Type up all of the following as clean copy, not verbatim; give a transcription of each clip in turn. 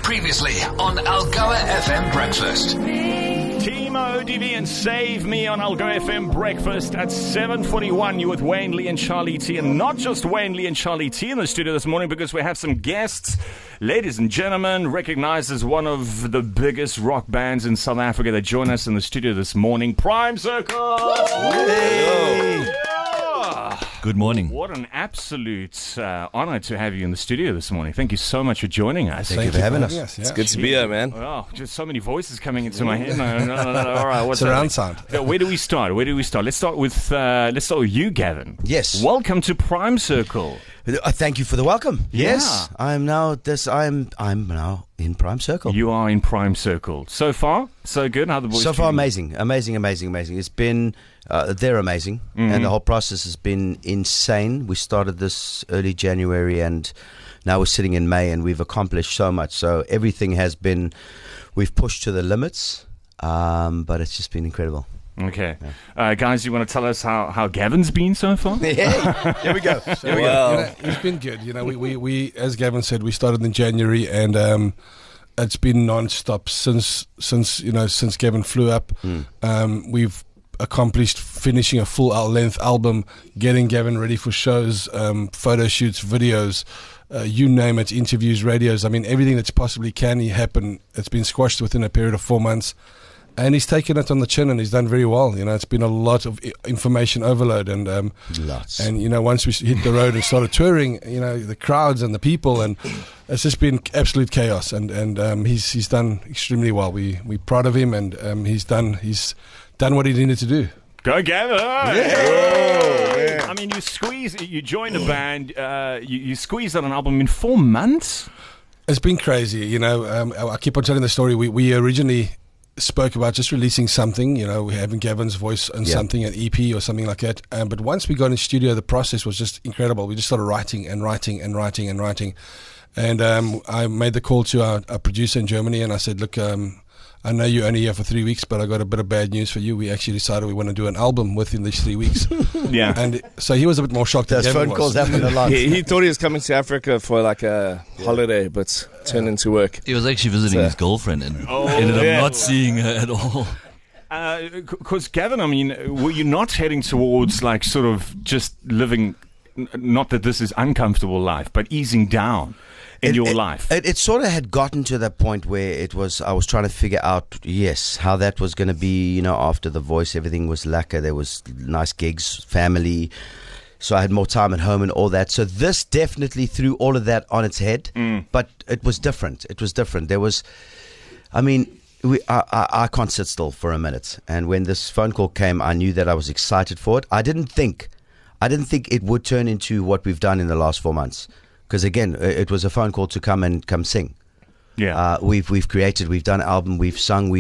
Previously on Algoa FM Breakfast. Timo ODV and Save Me on Algoa FM Breakfast at 7:41. You with Wayne Lee and Charlie T. And not just Wayne Lee and Charlie T in the studio this morning, because we have some guests. Ladies and gentlemen, recognized as one of the biggest rock bands in South Africa that join us in the studio this morning, Prime Circle! Hey. Yeah. Good morning. What an absolute honor to have you in the studio this morning. Thank you so much for joining us. Thank you for having us. Yeah. It's good to be here, man. Oh, just so many voices coming into my head. No. All right, what's surround sound? Where do we start? Let's start with you, Gavin. Yes. Welcome to Prime Circle. Thank you for the welcome. Yeah. Yes, I'm now in Prime Circle. You are in Prime Circle. So far, so good. How the boys? So far, treating you? amazing. It's been they're amazing, and the whole process has been insane. We started this early January, and now we're sitting in May, and we've accomplished so much. So everything has been, we've pushed to the limits, but it's just been incredible. Okay. Guys, you want to tell us how Gavin's been so far? Yeah, here we go. It's been good. You know, we as Gavin said, we started in January, and it's been non-stop since Gavin flew up. We've accomplished finishing a full length album, getting Gavin ready for shows, photo shoots, videos, you name it, interviews, radios. I mean, everything that's possibly can happen, it's been squashed within a period of 4 months. And he's taken it on the chin, and he's done very well. You know, it's been a lot of information overload, and lots. And you know, once we hit the road and started touring, you know, the crowds and the people, and it's just been absolute chaos. And he's done extremely well. We're proud of him, and he's done what he needed to do. Go, Gavin! Yeah. I mean, you joined a band, you squeezed out an album in 4 months. It's been crazy. You know, I keep on telling the story. We originally spoke about just releasing something, you know, having Gavin's voice on something, an EP or something like that. But once we got in studio, the process was just incredible. We just started writing. And I made the call to our producer in Germany, and I said, look, I know you're only here for 3 weeks, but I got a bit of bad news for you. We actually decided we want to do an album within these 3 weeks. Yeah. And so he was a bit more shocked than Those Gavin phone calls was. happen a lot. He thought he was coming to Africa for like a holiday, but turned into work. He was actually visiting his girlfriend and ended up not seeing her at all. Because Gavin, I mean, were you not heading towards like sort of just living, not that this is uncomfortable life, but easing down in your life? It sort of had gotten to that point where I was trying to figure out, how that was going to be, you know, after The Voice, everything was lacquer, there was nice gigs, family, so I had more time at home and all that. So this definitely threw all of that on its head, but it was different. There was, I mean, I can't sit still for a minute. And when this phone call came, I knew that I was excited for it. I didn't think it would turn into what we've done in the last 4 months. Because again, it was a phone call to come sing. Yeah, we've created, we've done an album, we've sung,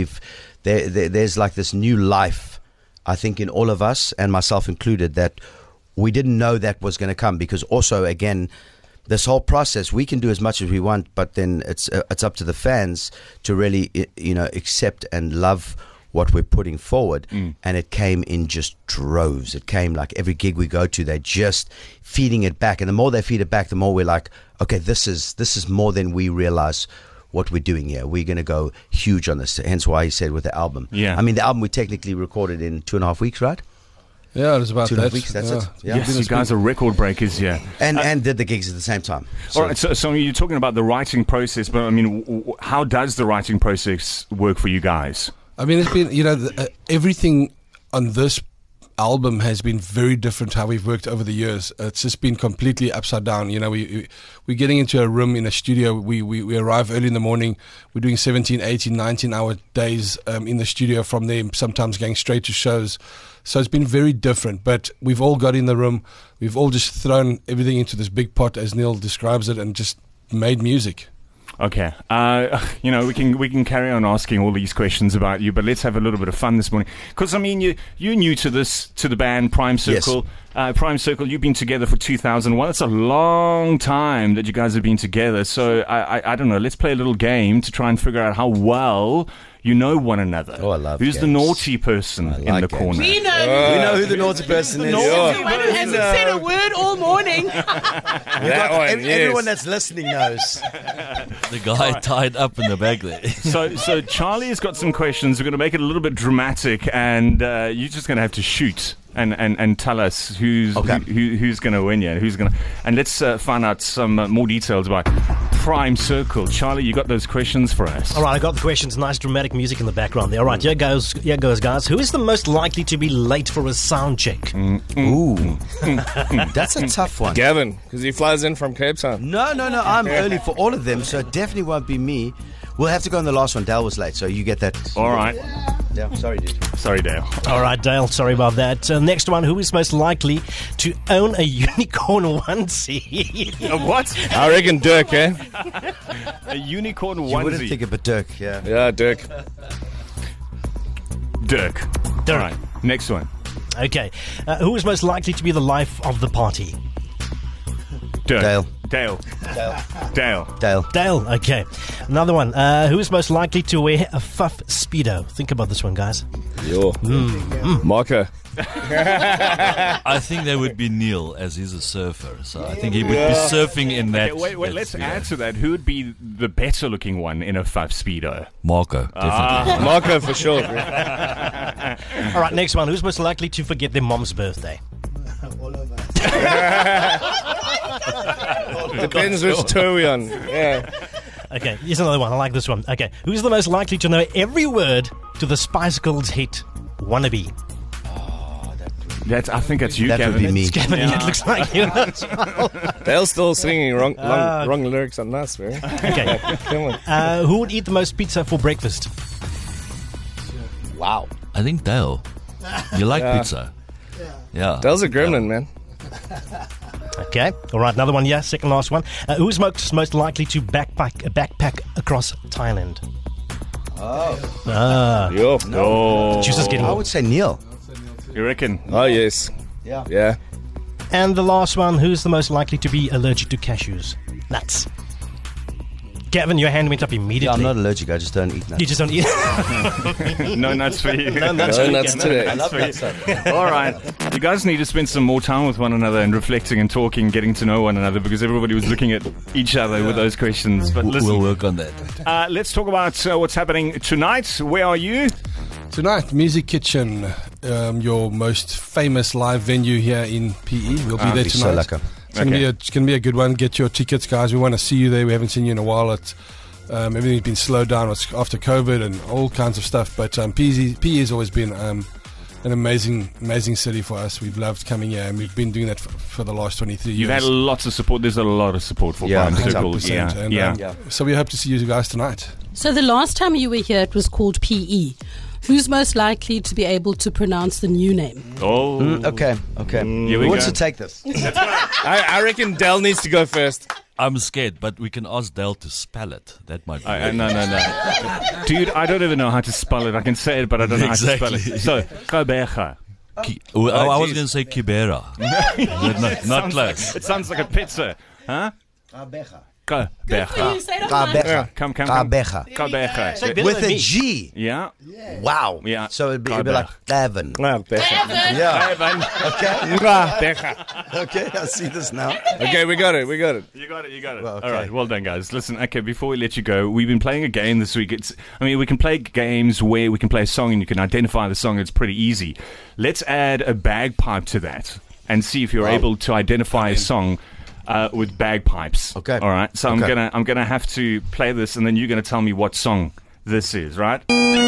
there's like this new life, I think, in all of us, and myself included, that we didn't know that was going to come. Because also, again, this whole process, we can do as much as we want, but then it's up to the fans to really, you know, accept and love what we're putting forward. And it came in just droves. It came like every gig we go to, they're just feeding it back, and the more they feed it back, the more we're like, okay, this is more than we realize what we're doing here. We're going to go huge on this. Hence why he said with the album. Yeah, I mean, the album we technically recorded in 2.5 weeks, right? Yeah, it was about 2.5 weeks. That's it. Yeah. Yes, you guys are record breakers, yeah. And did the gigs at the same time. All right, so you're talking about the writing process, but I mean, how does the writing process work for you guys? I mean, it's been, you know, everything on this album has been very different how we've worked over the years. It's just been completely upside down. You know, we're getting into a room in a studio. We arrive early in the morning. We're doing 17, 18, 19-hour days in the studio from there, sometimes going straight to shows. So it's been very different. But we've all got in the room. We've all just thrown everything into this big pot, as Neil describes it, and just made music. Okay, you know, we can carry on asking all these questions about you, but let's have a little bit of fun this morning. Because I mean, you're new to the band Prime Circle. Yes. Prime Circle, you've been together for 2001. That's a long time that you guys have been together. So I don't know. Let's play a little game to try and figure out how well You know one another. Oh, I love Who's the games. naughty person I in like the games. corner? We know. We know who the naughty person is. The one who hasn't said a word all morning. That one, Everyone yes. that's listening knows. The guy tied up in the back there. So Charlie's got some questions. We're going to make it a little bit dramatic, and you're just going to have to shoot and tell us who's going to win. Yeah, who's going to? And let's find out some more details about Prime Circle. Charlie, you got those questions for us? All right, I got the questions. Nice dramatic music in the background there. All right, here goes, guys. Who is the most likely to be late for a sound check? Ooh. That's a tough one. Gavin, because he flies in from Cape Town. No. I'm early for all of them, so it definitely won't be me. We'll have to go on the last one. Dale was late, so you get that. All right. Yeah, sorry, dude. Sorry, Dale. All right, Dale. Sorry about that. Next one. Who is most likely to own a unicorn onesie? What? I reckon Dirk, eh? A unicorn You wouldn't onesie. think of a Dirk, yeah. Yeah, Dirk. Dirk. All right. Next one. Okay. Who is most likely to be the life of the party? Dirk. Dale. Dale. Dale. Dale. Okay. Another one. Who is most likely to wear a fuff Speedo? Think about this one, guys. Yo. Marco. I think that would be Neil, as he's a surfer. So I think he would be surfing in that. Okay, wait. that Let's speedo. add to that. Who would be the better looking one in a Fuff Speedo? Marco, definitely. Marco for sure. All right. Next one. Who's most likely to forget their mom's birthday? Depends which toe we're on. Yeah. Okay. Here's another one. I like this one. Okay. Who's the most likely to know every word to the Spice Girls hit "Wannabe"? I think that's you, That Gavin. would be me. Gavin, it looks like you. They're still singing wrong lyrics on us, man. Okay. Come on. Who would eat the most pizza for breakfast? Wow. I think Dale. You like Yeah. pizza? Yeah. Dale's a gremlin, man. Okay. All right. Another one. Yeah. Second last one. Who's most likely to backpack across Thailand? Yo. Oh, Juice is getting. I would say Neil. you reckon? Oh, yes. Yeah. Yeah. And the last one. Who's the most likely to be allergic to cashews? Nuts. Gavin, your hand went up Yeah, immediately. I'm not allergic. I just don't eat nuts. You just don't eat. No nuts for you. No nuts No for you, nuts Gavin. today. I love that stuff. All right. You guys need to spend some more time with one another and reflecting and talking, getting to know one another, because everybody was looking at each other with those questions. But We'll listen, work on that. let's talk about what's happening tonight. Where are you? Tonight, Music Kitchen, your most famous live venue here in PE. We'll be there Be so tonight. lucky. It's going to be a good one. Get your tickets, guys. We want to see you there. We haven't seen you in a while. Everything's been slowed down after COVID and all kinds of stuff. But PE has always been an amazing city for us. We've loved coming here, and we've been doing that for the last 23 years. You've had lots of support. There's a lot of support for Yeah, Prime Circle. 100%. And, Yeah. So we hope to see you guys tonight. So the last time you were here, it was called PE. Who's most likely to be able to pronounce the new name? Oh, Okay. Here Who we wants go. to take this? I reckon Dale needs to go first. I'm scared, but we can ask Dale to spell it. That might be. No. Dude, I don't even know how to spell it. I can say it, but I don't know how to spell Exactly. it. So, Gqeberha. I was geez. going to say Kibera. not close. It sounds like a pizza. Huh? Gqeberha. Say it Gqeberha. Come. Gqeberha. Gqeberha. Say better With than a me. G. Yeah. Wow. Yeah. So it'd be like Gavin. Ah, Becha. Yeah. Ah, Becha. Okay, I see this now. Okay, we got it. You got it. Well, okay. All right, well done, guys. Listen, okay, before we let you go, we've been playing a game this week. We can play games where we can play a song and you can identify the song. It's pretty easy. Let's add a bagpipe to that and see if you're able to identify a song with bagpipes. Okay. All right. So Okay. I'm gonna have to play this, and then you're gonna tell me what song this is. Right?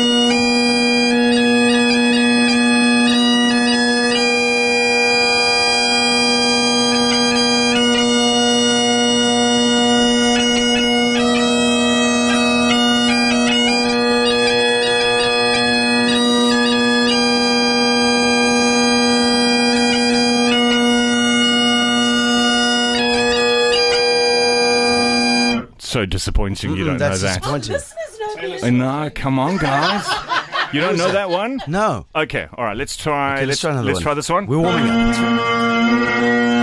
So disappointing. You don't know That's that. disappointing. No, come on, guys. You don't know that one? No. Okay, all right. Let's try. Okay, let's try another let's one. try this one. We're warming up. Let's try.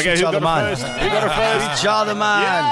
Okay, who got it first? Who got it first? Richard man.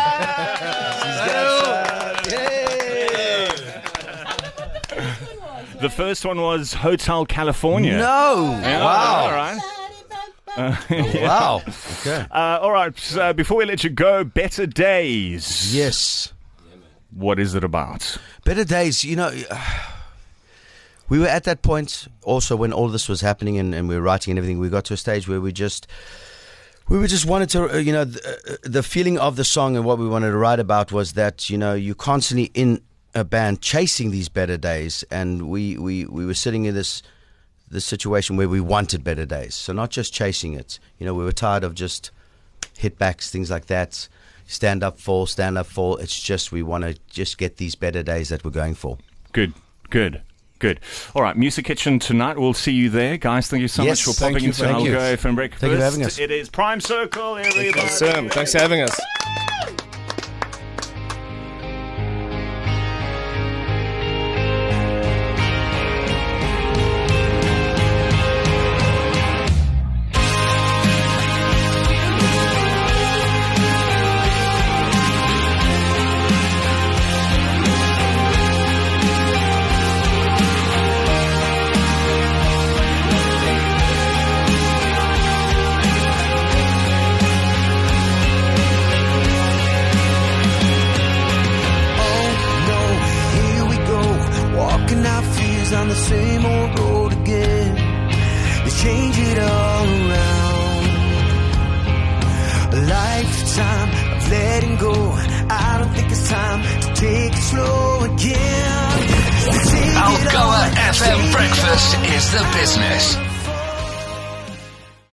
The first one was Hotel California. No. Yeah, Wow. All right. Wow. Okay. All right. So before we let you go, Better Days. Yes. What is it about? Better Days, you know, we were at that point also when all this was happening and we were writing and everything. We got to a stage where we just wanted to, you know, the feeling of the song and what we wanted to write about was that, you know, you're constantly in a band chasing these better days, and we were sitting in this situation where we wanted better days. So not just chasing it. You know, we were tired of just hitbacks, things like that. Stand up, fall. It's just we want to just get these better days that we're going for. Good. All right, Music Kitchen tonight. We'll see you there. Guys, thank you so much for popping into Algo FM Breakfast. Thank you for having us. It is Prime Circle, everybody. Awesome. Thanks for having us. On the same old road again, they change it all around. A lifetime of letting go. I don't think it's time to take it slow again. Algoa FM Breakfast is the business.